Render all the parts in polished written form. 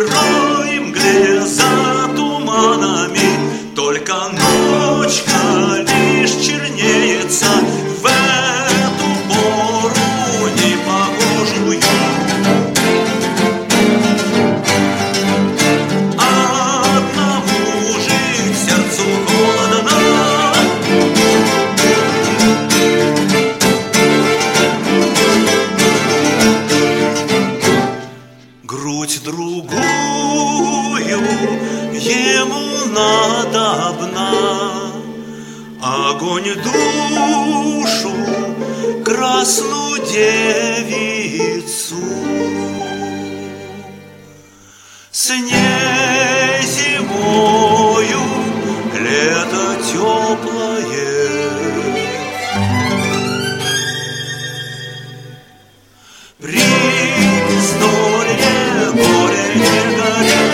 сырой мгле за туманами только ночка лишь чернеется в эту пору непогожую. Одному жить сердцу холодно, грудь другую ему надобна, огонь душу, красную девицу. С ней зимою лето теплое, при вздоре горе не горит.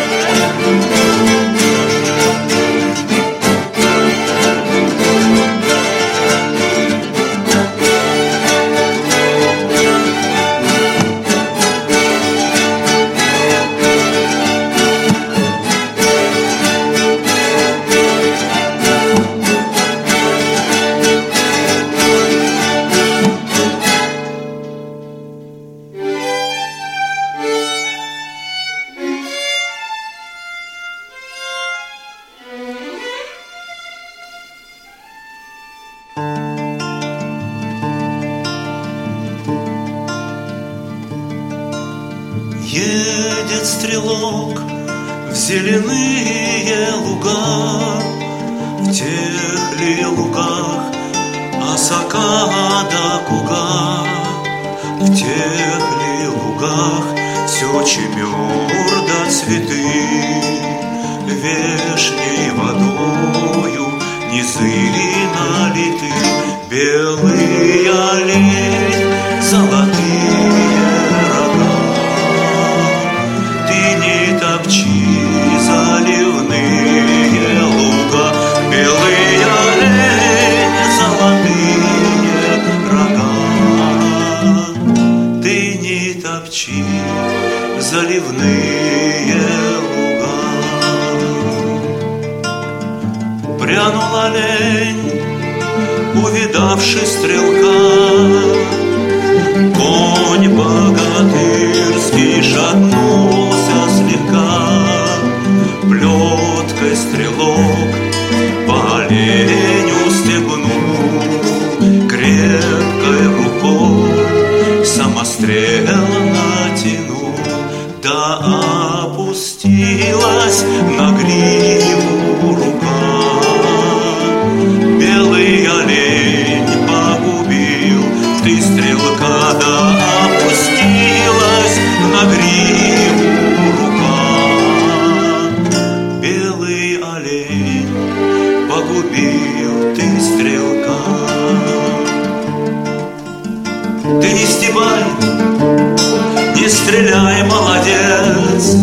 Едет стрелок в зеленые луга, в тех ли лугах осока да куга, в тех ли лугах все чемер да цветы, вешней водою низы налиты, белый олень, золотые рога. Топчи заливные луга, белый олень, золотые рога. Ты не топчи заливные луга. Прянул олень, увидавший стрелка, конь богатырский шатнулся слегка, плеткой стрелок по оленю стегнул, крепкой рукой самострел натянул, да опустилась на гриву рука. Белый олень погубил ты стрелка, да опустилась на гриву рука. Белый олень погубил ты стрелка. Ты не стебай, не стреляй, молодец,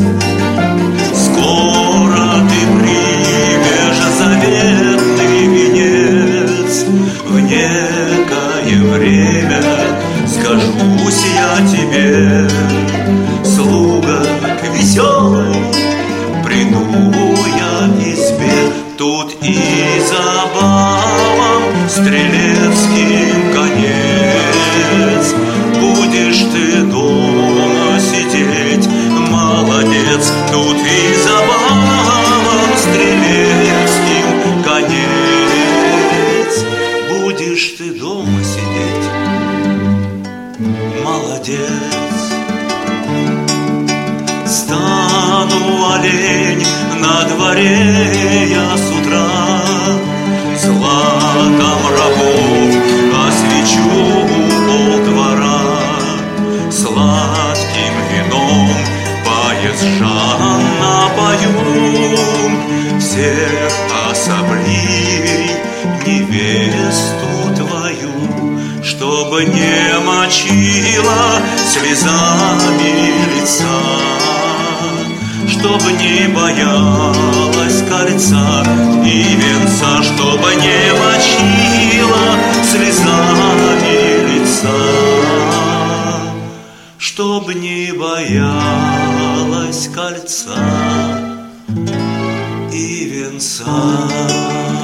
скоро ты примешь заветный венец. В некое время скажусь я тебе, слуга веселый, приду я к избе. Тут и забавам стрелецким конец. Будешь ты дома сидеть, молодец. Тут и забавам стрелецким конец. Будешь ты дома сидеть, молодец. Стану олень на дворе я с утра, злаком рабов освечу полдвора, сладким вином поезжан напою, всех особливей невесту твою, чтобы не мочила слезами лица, чтобы не боялась кольца и венца, чтобы не мочила слезами лица, чтобы не боялась кольца кольца и венца.